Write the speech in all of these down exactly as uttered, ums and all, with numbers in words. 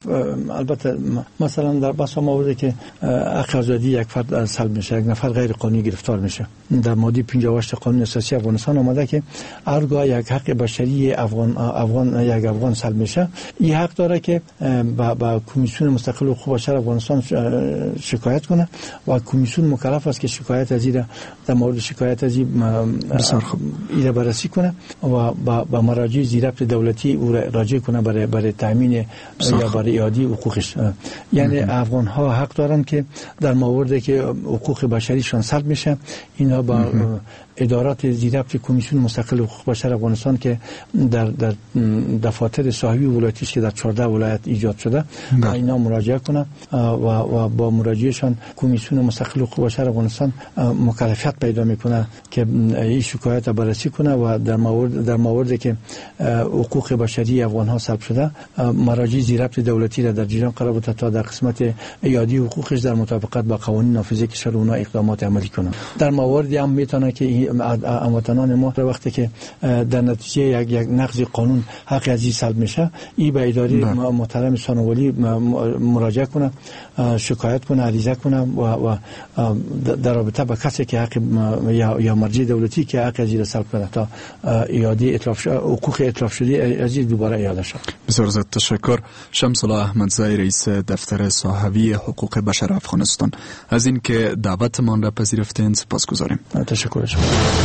البته مثلا در بحث ما که حق آزادی یک فرد سلب میشه، یک نفر غیر قانونی گرفتار میشه. در ماده پنجاه و هشت قانون اساسی افغانستان آمده که هرگاه یک حق بشری افغان افغان یک افغان سلب میشه، این حق داره که با با کمیسیون مستقل حقوق بشر افغانستان شکایت کنه و کمیسیون مکلف است که شکایت از این در مورد شکایت از این بسیار خوب ایره بررسی کنه و با با مراجع زیربط دولتی او را راجع کنه برای برای تامین یا برای اعاده حقوقش. یعنی افغان ها حق دارن که در مواردی که حقوق بشریشان سلب میشه اینا با ادارات زیربط کمیسیون مستقل حقوق بشر افغانستان که در در دفاتر صاحبی ولایتی است که در چهارده ولایت ایجاد شده با اینا مراجعه کنه و و با مراجعهشان کمیسیون مستقل حقوق بشر افغانستان مکلفیت پیدا میکنه که این شکایت را بررسی کنه و در مورد در موردی که حقوق بشری افغان ها سلب شده مراجع زیربط دولتی را در جریان قرار بده تا در قسمت اعاده حقوقش در مطابقت با قوانین نافذه کشور اونها اقدامات عملی کنه. در مواردی هم میتونه که هموطنان ما وقتی که در نتیجه یک یک نقض قانون حق ازی سلب میشه، این به اداره محترم ثانوی مراجعه کنه، شکایت کنه، عریضه کنه و, و در رابطه با کسی که حق یا یا مرجع دولتی که حق ازی سلب کنه تا اعاده اتلاف حقوق اتلاف شده ازی دوباره اعاده شود. بسیار زیاد تشکر. شمس الله احمدزی، رئیس دفتر صحوی حقوق بشر افغانستان، از اینکه دعوتمان را پذیرفتین سپاسگزاریم. تشکر شما.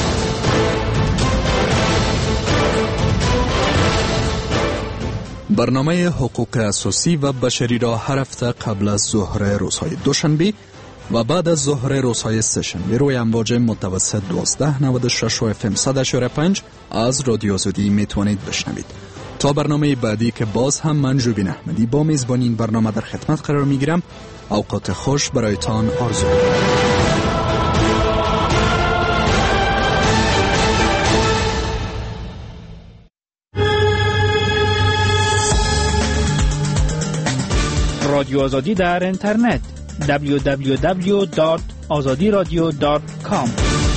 برنامه حقوق اساسی و بشری را هر هفته قبل از ظهر روزهای دوشنبه و بعد از ظهر روزهای سه‌شنبه روی امواج متوسط دوازده نود و شش و اف ام صد و هشت و پنج از رادیو آزادی میتوانید بشنوید. تا برنامه بعدی که باز هم من جوبین احمدی با میزبانی این برنامه در خدمت قرار میگیرم، اوقات خوش برایتان آرزو می‌کنم. رادیو آزادی در اینترنت دبلیو دبلیو دبلیو دات آزادی رادیو دات کام.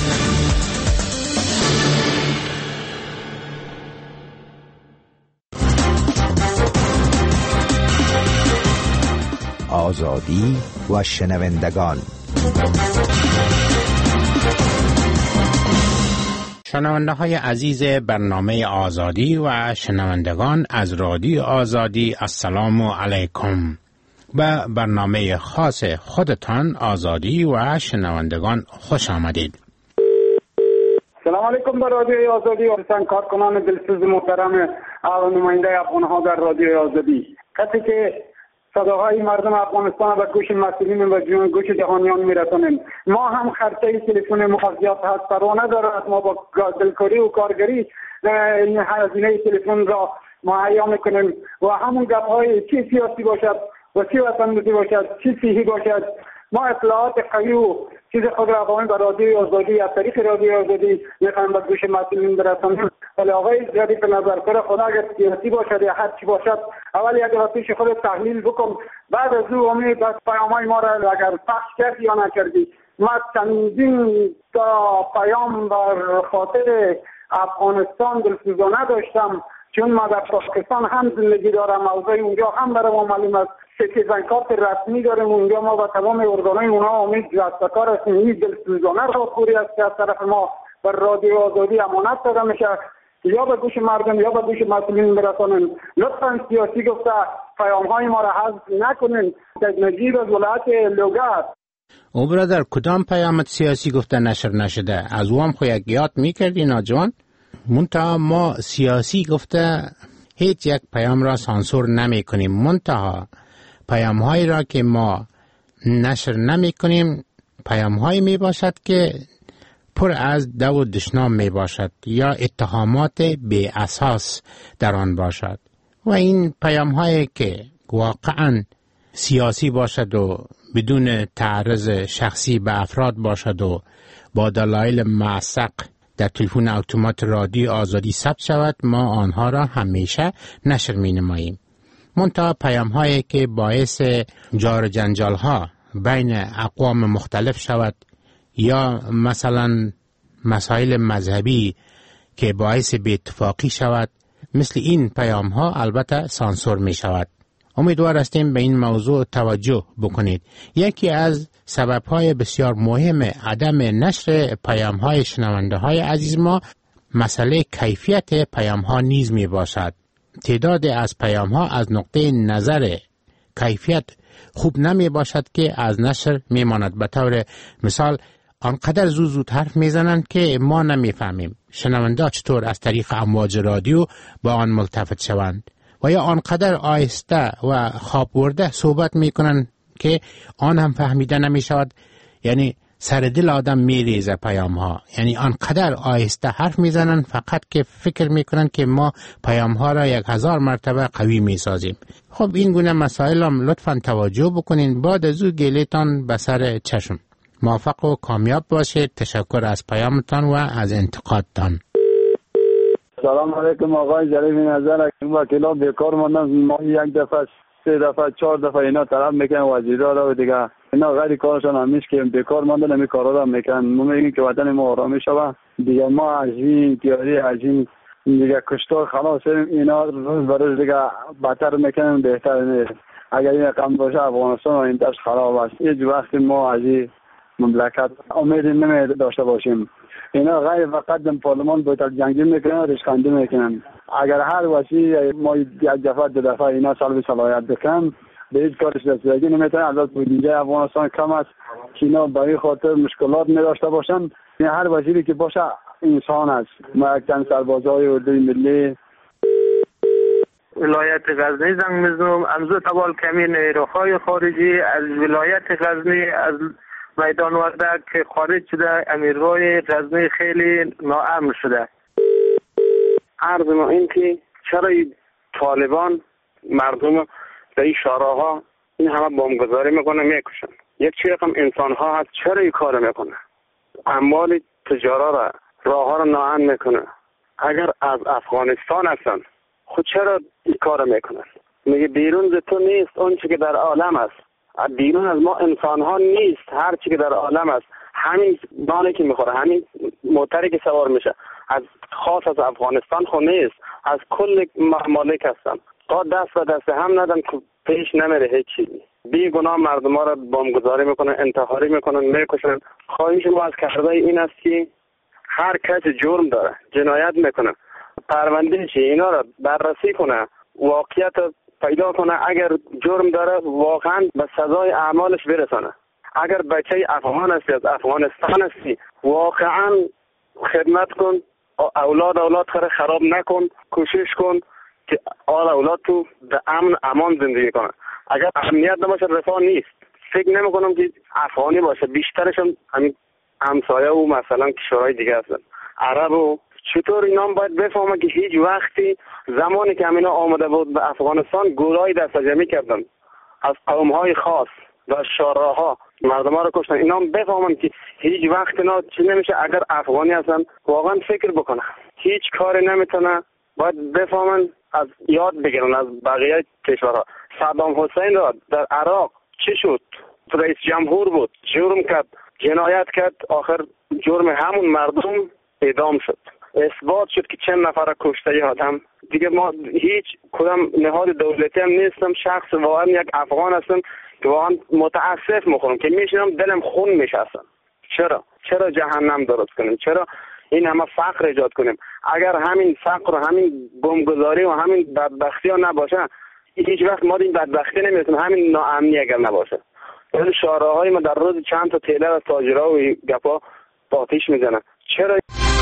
آزادی و شنوندگان. شنونده های عزیز برنامه آزادی و شنوندگان از رادیو آزادی، السلام علیکم. به برنامه خاص خودتان آزادی و شنوندگان خوش آمدید. سلام علیکم به رادیو آزادی و کارکنان دلسوز محترم و نماینده افغان‌ها در رادیو آزادی. کسی که صداهای مردم افغانستان به گوش مسئولین و گوش جهانیان میرسانند. ما هم خرچه تلفن مخابرات هست پروانه دارد، ما با دلکاری و کارگری این هزینه تلفن را مهیا میکنیم و همون گپ‌های چی سیاسی باشد و چی وطن‌دوستی باشد، چی صحی باشد، ما اطلاعات قوی و چیز خود را با رادیو آزادی از طریق رادیو آزادی میخوایم به گوش مسئولین برسانیم. ولی آقای زیادی به نظر کنه خدا اگر سیاسی باشد یا هر چی باشد، اول یک دفعه پیش خود تحلیل بکن، بعد از او امید بس پیام‌های ما را اگر پخش کردی یا نکردی. ما چندین تا پیام بر خاطر افغانستان دلسوزانه داشتم، چون ما در پاکستان هم زندگی دارم، موضوع اونجا هم برای ما معلوم است، سیتیزنکارت رسمی داریم اونجا، ما با تمام ارگانهای اونا امید دستکار هستیم. این دلسوزانه را خوری است که از طرف ما بر رادیو آزادی امانت داده میشه یا به گوش مردم یا به گوش مسئولین برسانن. لطفا سیاسی گفته پیام‌های ما را حذف نکنین. نجیب از ولایت لوگر. او برادر کدام پیامت سیاسی گفته نشر نشده؟ از او هم خو یک یاد میکردی ناجوان؟ منتها ما سیاسی گفته هیچ یک پیام را سانسور نمی کنیم، منتها پیام هایی را که ما نشر نمی کنیم پیام هایی می باشد که پر از دو و دشنام می باشد یا اتهامات بی اساس در آن باشد و این پیام هایی که واقعا سیاسی باشد و بدون تعرض شخصی به افراد باشد و با دلایل معسق در تلفن اتومات رادیو آزادی ثبت شود، ما آنها را همیشه نشر می نماییم. منتها پیام هایی که باعث جار جنجال ها بین اقوام مختلف شود یا مثلا مسائل مذهبی که باعث بی اتفاقی شود، مثل این پیام ها البته سانسور می شود. امیدوار هستیم به این موضوع توجه بکنید. یکی از سبب‌های بسیار مهم عدم نشر پیام‌های شنونده‌های عزیز ما مسئله کیفیت پیام‌ها نیز می باشد. تعداد از پیام‌ها از نقطه نظر کیفیت خوب نمی باشد که از نشر می ماند. به طور مثال آنقدر زود زود حرف می زنند که ما نمی فهمیم شنونده چطور از طریق امواج رادیو با آن ملتفت شوند، و یا آنقدر آهسته و خواب برده صحبت می کنند که آن هم فهمیده نمی شود. یعنی سر دل آدم می ریزه پیام ها، یعنی آنقدر آهسته حرف می زنند فقط که فکر می کنند که ما پیام ها را یک هزار مرتبه قوی می سازیم. خب این گونه مسائل هم لطفاً توجه بکنین. بعد از او گلیتان به سر چشم. موفق و کامیاب باشید. تشکر از پیامتان و از انتقادتان. سلام علیکم آقای جلیل نظر. وکیلا بیکار ماندن، ما یک دفعه سه دفعه چهار دفعه اینا طلب میکنن وزیرا را و دیگه اینا غیر کارشان همیش که بیکار ماندن همی کارا را میکنن. ما میگیم که وطن ما آرامی شوه دیگه. ما از این تیاری از این دیگه کشتار خلاص اینا روز به روز دیگه بدتر میکنن، بهتر نیست. اگر این رقم باشه افغانستان و این دست خراب است. هیچ وقت ما از این مملکت امید نمی داشته باشیم. اینا غیر فقط در پارلمان باید جنگی میکنن، ریشخندی میکنن. اگر هر وسیع ما یک دفعه دو دفعه اینا سلب صلاحیت بکنن به هیچ کارش رسیدگی نمیتونن. البته بودجه افغانستان کم است که اینا برای خاطر مشکلات نداشته باشن. هر وزیری که باشه انسان است. ما یک تن سربازای اردوی ملی ولایت غزنی زنگ میزنم. امروز تبال کمی نیروهای خارجی از ولایت غزنی از میدان وردک که خارج شده، امیرگاه غزنی خیلی ناامن شده. عرض ما این که چرا طالبان مردم در این شاراها این همه بمبگذاری میکنه میکشن؟ یک چی رقم انسان ها هست چرا این کار میکنه؟ اموال تجارا را راه ها را ناامن میکنه. اگر از افغانستان هستن خود چرا این کار میکنن؟ میگه بیرون ز تو نیست اون چی که در عالم است. بیرون از ما انسان ها نیست هر چی که در عالم است. همین نانی که میخوره، همین موتری که سوار میشه از خاص از افغانستان خو نیست، از کل ممالک هستن. تا دست و دست هم ندن که پیش نمیره هیچ چیزی. بی گناه مردم ها را بمبگذاری میکنن، انتحاری میکنن، میکشن. خواهش ما از کارزای این است که هر کس جرم داره جنایت میکنه پرونده شه، اینا را بررسی کنه، واقعیت پیدا کنه. اگر جرم داره واقعا به سزای اعمالش برسانه. اگر بچه افغان هستی از افغانستان هستی واقعا خدمت کن، اولاد اولاد خره خراب نکن، کوشش کن که آل اولاد تو به امن امان زندگی کنه. اگر امنیت نباشه رفاه نیست. فکر نمی کنم که افغانی باشه، بیشترشون همین همسایه و مثلا کشورهای دیگه هستن، عرب. و چطور اینا هم باید بفهمه که هیچ وقتی زمانی که همینا آمده بود به افغانستان گولای دست جمعی کردن از قومهای خاص و شاراها مردم ها رو کشتن. اینا هم بفهمن که هیچ وقت اینا چی نمیشه. اگر افغانی هستن واقعا فکر بکنن، هیچ کاری نمیتونه. باید بفهمن، از یاد بگیرن از بقیه کشورها. صدام حسین را در عراق چی شد؟ رئیس جمهور بود، جرم کرد، جنایت کرد، آخر جرم همون مردم اعدام شد. اثبات شد که چند نفر کشته ی آدم. دیگه ما هیچ کدام نهاد دولتی هم نیستم، شخص واقعا یک افغان هستم که واقعا متاسف میخورم که میشنم دلم خون میشستم. چرا؟ چرا جهنم درست کنیم؟ چرا این همه فقر ایجاد کنیم؟ اگر همین فقر و همین بمبگذاری و همین بدبختی ها نباشه هیچ وقت ما این بدبختی نمیرسیم. همین ناامنی اگر نباشه این شاراهای ما در روز چند تا تیلر از تاجرها و گپا آتیش میزنن. چرا؟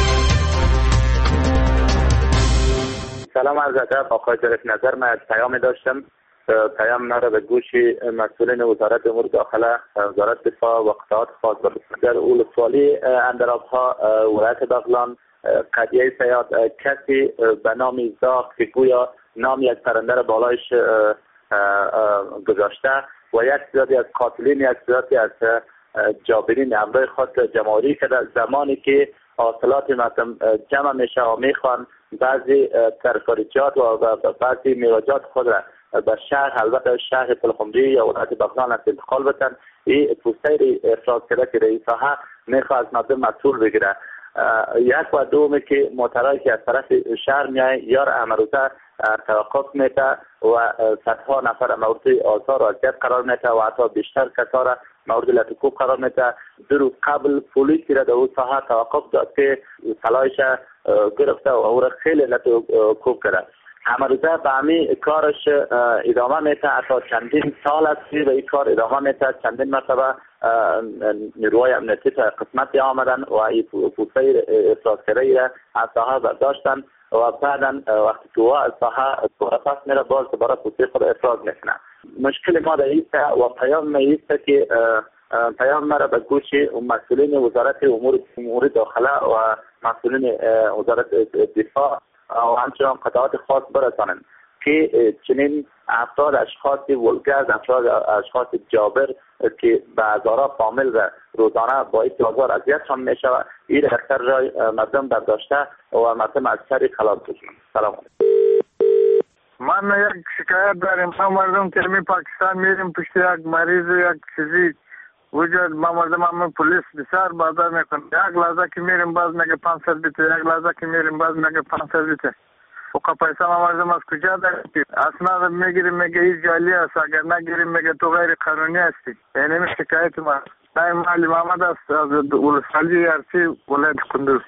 سلام عرض ادب آقای جلیل نظر. من از پیام داشتم، پیام مرا به گوش مسئولین وزارت امور داخله، وزارت دفاع و قطعات خاص در اولوسوالی اندرابها ولایت بغلان قضیه سیاد کسی به نام زاق که گویا نام یک پرنده را بالایش گذاشته و یک تعدادی از قاتلین، یک تعدادی از جابرین امرای خاص جمهوری که در زمانی که حاصلات مثلا جمع میشه و میخوان بعضی ترکاریجات و بعضی میوه‌جات خود را به شهر، البته شهر پلخمری یا ولایت بغلان از انتقال بدن، این پوستری افراز کرده که رئیس ساحه میخواد از مردم مسئول بگیره. یک و دوم که موترهایی که از طرف شهر میای یار امروزه توقف میده و صدها نفر مورد آزار و اذیت قرار میده و حتی بیشتر کسا را مورد لطکوب قرار میده. دو روز قبل پلیسی را در اون ساحه توقف داد که سلاحش گرفته و او را خیلی لطکوب کرده. امروزه به همین کارش ادامه میده، حتی چندین سال است که به این کار ادامه میده. چندین مرتبه نیروهای امنیتی تا قسمت آمدن و این پوسته افرادگری را از ساحه برداشتن و بعدا وقتی که از ساحه پس میره باز دوباره پوسته خود افراد میکنه. مشکل ما در ایسته و پیام ما ایسته که پیام مرا به گوش مسئولین وزارت امور امور داخله و مسئولین وزارت دفاع و همچنان قطعات خاص برسانند که چنین افراد اشخاص ولگرد، افراد اشخاص جابر که به هزارها فامیل را روزانه باعث آزار اذیت هم میشه و این اکثر جای مردم برداشته و مردم از شر خلاص بشن. سلام. من یک شکایت داریم. ما مردم که می پاکستان میریم پشت یک مریض یک چیزی وجود ما مردم هم پلیس بسیار بازار میکنه. یک لحظه که میریم باز میگه پانصد بیته، یک لحظه که میریم باز میگه پانصد بیته. و که پیسه ما مردم از کجا داریم؟ اصلا میگیریم میگه این جعلی است، اگر نگیریم میگه تو غیر قانونی هستی. یعنی می شکایت ما دایم علی محمد است از ولسوالی ارسی ولایت کندوز.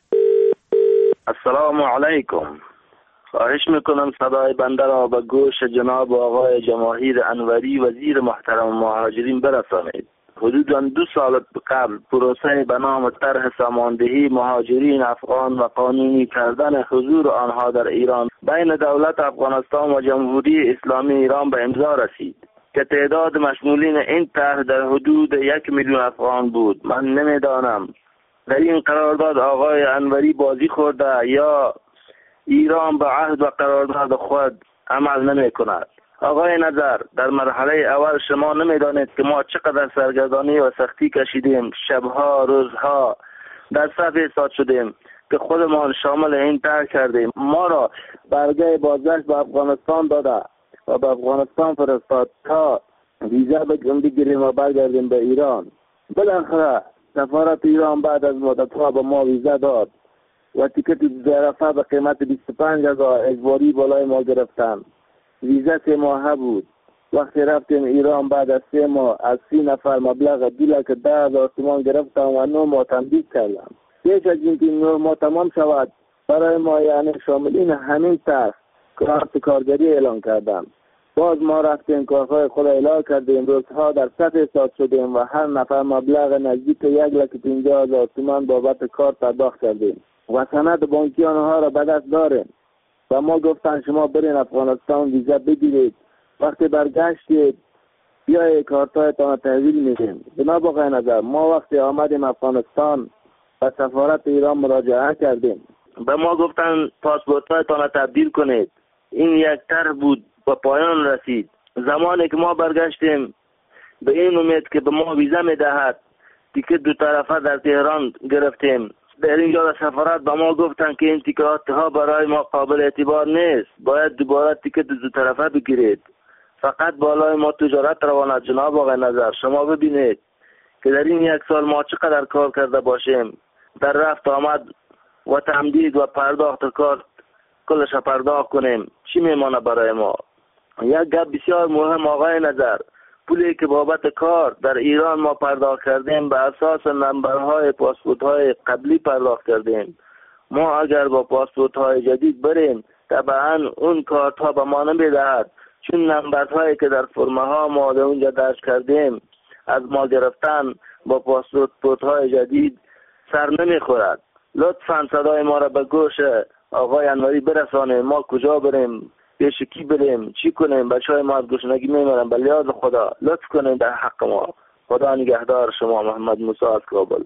السلام علیکم. خواهش میکنم صدای بنده را به گوش جناب آقای جماهیر انوری وزیر محترم مهاجرین برسانید. حدوداً دو سال قبل پروسه به نام طرح ساماندهی مهاجرین افغان و قانونی کردن حضور آنها در ایران بین دولت افغانستان و جمهوری اسلامی ایران به امضا رسید که تعداد مشمولین این طرح در حدود یک میلیون افغان بود. من نمیدانم در این قرارداد آقای انوری بازی خورده یا ایران به عهد و قرارداد خود عمل نمی کند. آقای نظر، در مرحله اول شما نمیدانید که ما چقدر سرگردانی و سختی کشیدیم، شبها روزها در صف ایستاد شدیم که خودمان شامل این طرح کردیم. ما را برگه بازگشت به افغانستان داده و به افغانستان فرستاد تا ویزا بگیریم و برگردیم به ایران. بالاخره سفارت ایران بعد از مدت‌ها به ما ویزا داد و تیکت ظرفه به قیمت بیست و پنج هزار اجباری بالای ما گرفتن. ویزا سه ماهه بود. وقتی رفتیم ایران بعد از سه ماه از سی نفر مبلغ دو لک ده هزار تومان گرفتم و نه ماه تمدید کردم. پیش از اینکه نه ماه تمام شود برای ما یعنی شاملین همین طرح کارت کارگری اعلان کردم. باز ما رفتیم کارهای خود اعلان کردیم، روزها در صف ایستاد شدیم و هر نفر مبلغ نزدیک یک لک پنجاه هزار تومان بابت کارت پرداخت کردیم و سند بانکی آنها را به دست داریم. و ما گفتن شما برین افغانستان ویزا بگیرید، وقتی برگشتید بیایید کارتایتان تحویل میدیم. جناب آقای نظر، ما وقتی آمدیم افغانستان به سفارت ایران مراجعه کردیم، به ما گفتن پاسپورتایتان تبدیل کنید. این یک طرح بود و پایان رسید. زمانی که ما برگشتیم به این امید که به ما ویزا میدهد، تیکت دو طرفه در تهران گرفتیم. در اینجا در سفارت به ما گفتن که این تیکت ها برای ما قابل اعتبار نیست، باید دوباره تیکت دو طرفه بگیرید، فقط بالای ما تجارت رواند. جناب آقای نظر، شما ببینید که در این یک سال ما چقدر کار کرده باشیم، در رفت آمد و تمدید و پرداخت کار کلش پرداخت کنیم، چی میمانه برای ما؟ یک گپ بسیار مهم آقای نظر، پولی که بابت کار در ایران ما پرداخت کردیم به اساس نمبرهای پاسپورت‌های قبلی پرداخت کردیم. ما اگر با پاسپورت‌های جدید بریم طبعا اون کارت‌ها به ما نمیدهد، چون نمبرهایی که در فرمه ها ما در اونجا درج کردیم از ما گرفتن با پاسپورت‌های جدید سر نمیخورد. لطفاً صدای ما را به گوش آقای انوری برسانه. ما کجا بریم، پیش کی بریم، چی کنیم؟ بچهای ما از گشنگی میمیرن. به یاد خدا لطف کنیم در حق ما. خدا نگهدار شما. محمد موسی از کابل.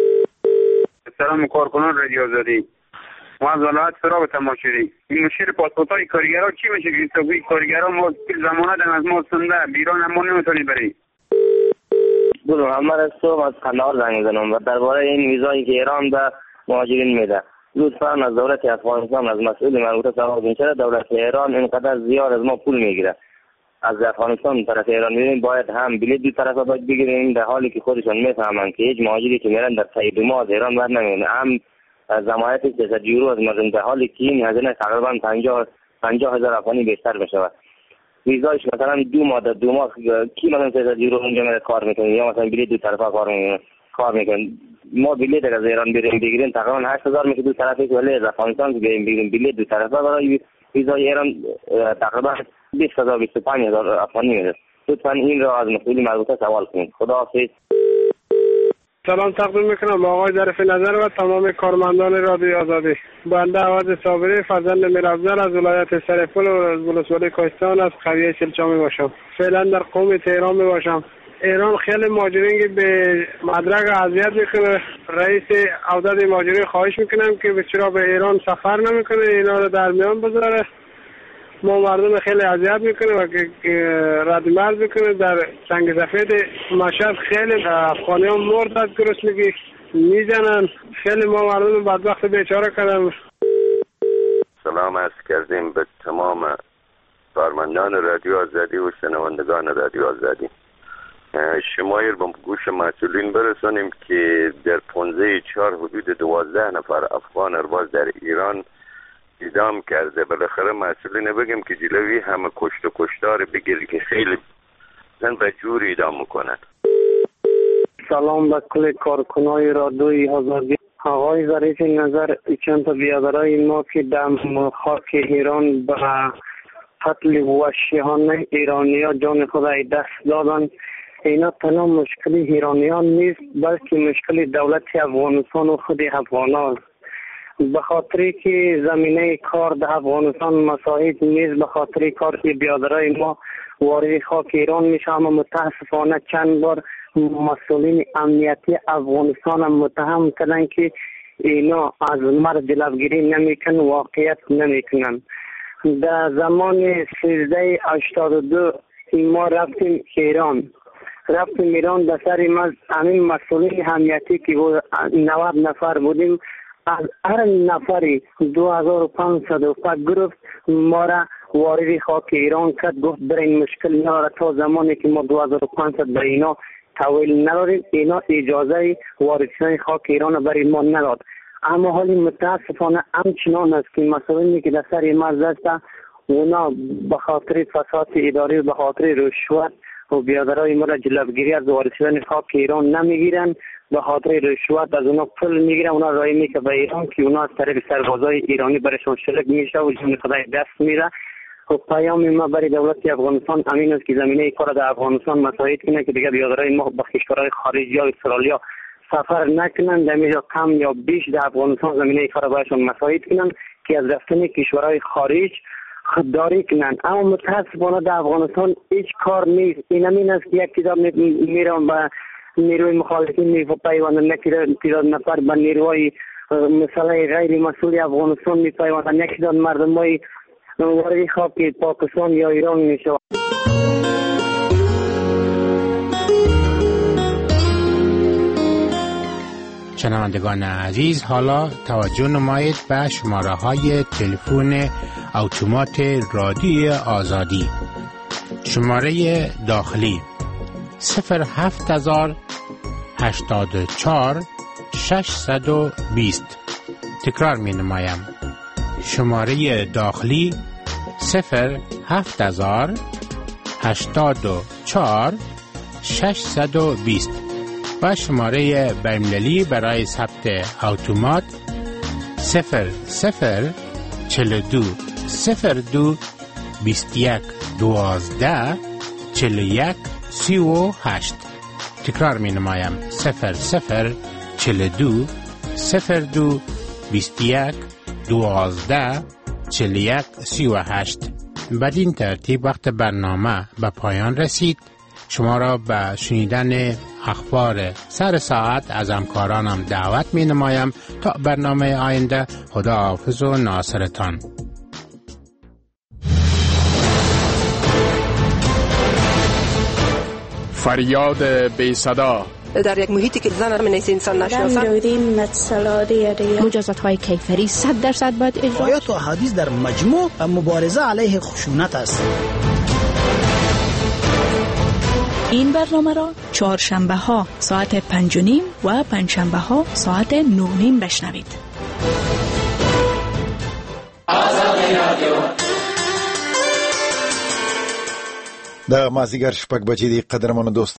سلام کارکنان رادیو آزادی. ما از ولایت فرا تماشایی. این مشکل پاسپورت‌های کارگرها چی میشه که این کارگرها ما زمانت از ما سنده بیرون هم ما نمیتونیم بریم. برو محمد از صبح از قندهار زنگ میزنم و درباره این ویزایی که ایران به مهاجرین میده. لطفاً از دولت افغانستان از مسئول مربوطه سوال کنید چرا دولت ایران اینقدر زیاد از ما پول میگیره. از افغانستان طرف ایران میریم باید هم بلیط دو طرفه باید بگیریم، در حالی که خودشون میفهمن که هیچ مهاجری که میرن در سه دو ماه از ایران بر نمیونه، هم ضمانت سیصد یورو از مردم، در حالی که این هزینه تقریبا پنجاه پنجاه هزار افغانی بیشتر میشود. ویزایش مثلا دو ماه دو ماه کی مثلا سیصد یورو اونجا میره کار میکنه، یا مثلا بلیط دو طرفه کار میکنه کار میکنه ما بلیط از ایران بریم بگیریم تقریبا هشت هزار میشه دو طرفه، ولی از افغانستان بریم بگیریم بلیط دو طرفه برای ویزای ایران تقریبا بیست هزار بیست و پنج هزار افغانی میشه. لطفا این را از مسئول مربوطه سوال کنید. خداحافظ. سلام تقدیم میکنم آقای ظریف نظر و تمام کارمندان رادیو آزادی. بنده عوض صابری فرزند میرافزل از ولایت سرپل و از ولسوالی کوهستان از قریه سلچا می باشم. فعلا در قوم تهران می باشم. ایران خیلی مهاجرین به مدرک اذیت میکنه. رئیس عدد مهاجرین خواهش میکنم که چرا به ایران سفر نمیکنه، اینا رو در میان بذاره. ما مردم خیلی اذیت میکنه و رد مرز میکنه. در سنگ سفید مشهد خیلی افغانی ها مرد از گرسنگی میزنن. خیلی ما مردم بدبخت بیچاره کردن. سلام عرض کردیم به تمام کارمندان رادیو آزادی و شنوندگان رادیو آزادی. شمایر به گوش مسئولین برسانیم که در پانزده چهار حدود دوازده نفر افغان ارباز در ایران اعدام کرده. بالاخره مسئولین بگیم که جلوی همه کشت و کشتار بگیری که خیلی زن به جور اعدام میکنن. سلام به کل کارکنای رادیوی آزادی. آقای ظریف نظر چند تا بیادرای ما که در خاک ایران به قتل وحشیانه ایرانیا جان خود دست دادن، اینا تنها مشکل ایرانیان نیست بلکه مشکل دولت افغانستان و خود افغانان. به خاطری که زمینه کار در افغانستان مساعد نیست، به خاطری کار که بیادرای ما وارد خاک ایران میشه. اما متاسفانه چند بار مسئولین امنیتی افغانستان هم متهم کردن که اینا از مرد جلوگیری نمیکنن، واقعیت نمیکنن. در زمان سیزده هشتاد و دو ما رفتیم ایران رفتیم ایران در سر ما همین مسئولین امنیتی که نود نفر بودیم، از هر نفری دو هزار و پانصد و پنج گرفت ما را وارد خاک ایران کرد. گفت در این مشکل نداره تا زمانی که ما دو هزار و پانصد به اینا تحویل نداریم، اینا اجازه وارد شدن خاک ایران برای ما نداد. اما حالی متاسفانه همچنان است که مسئولینی که در سر مرز هستند اونا به خاطر فساد اداری و به خاطر رشوت و بیادرای ما را جلوگیری از وارد شدن خاک ایران نمیگیرن. به خاطر رشوت از اونا پول میگیرن، اونا رای میکنه به ایران که اونا از طریق سربازای ایرانی برشون شلک میشه و جون خدای دست میره. و پیام ما برای دولت افغانستان امین است که زمینه کار در افغانستان مساعد کنه که دیگه بیادرای ما به کشورهای خارجی یا استرالیا سفر نکنن، در کم یا بیش در افغانستان زمینه کار برایشون مساعد کنن که از رفتن کشورهای خارج خودداری کنن. اما متاسفانه در افغانستان هیچ کار نیست. این همین است که یک کتاب میرم به نیروی مخالفین میپیوندن، یک تعداد نفر به نیروهای مسئله غیر مسئول افغانستان میپیوندن، یک تعداد مردمای وارد خاک پاکستان یا ایران میشوند. شنوندگان عزیز، حالا توجه نمایید به شماره های تلفن اتومات رادیو آزادی. شماره داخلی صفر هفت هزار هشتاد و چهار ششصد و بیست. تکرار می نمایم. شماره داخلی صفر هفت هزار هشتاد و چهار ششصد و بیست و شماره بین‌المللی برای ثبت اتومات صفر صفر چهل و دو صفر دو بیست و یک دوازده چهل و یک سی و هشت. تکرار می نمایم. صفر صفر چهل و دو صفر دو بیست و یک دوازده چهل و یک سی و هشت. بدین ترتیب وقت برنامه به پایان رسید. شما را به شنیدن اخبار سر ساعت از همکارانم دعوت می نمایم. تا برنامه آینده، خدا حافظ و ناصرتان. فریاد بی صدا در یک محیطی که زن هم نیست انسان نشناسن، مجازات های کیفری صد درصد باید اجرا. آیات و احادیث در مجموع مبارزه علیه خشونت است. این برنامه را چهارشنبه ها ساعت پنج و نیم و پنجشنبه ها ساعت نه و نیم بشنوید. د مازیګر شپږ بجې د قدرمنو دوست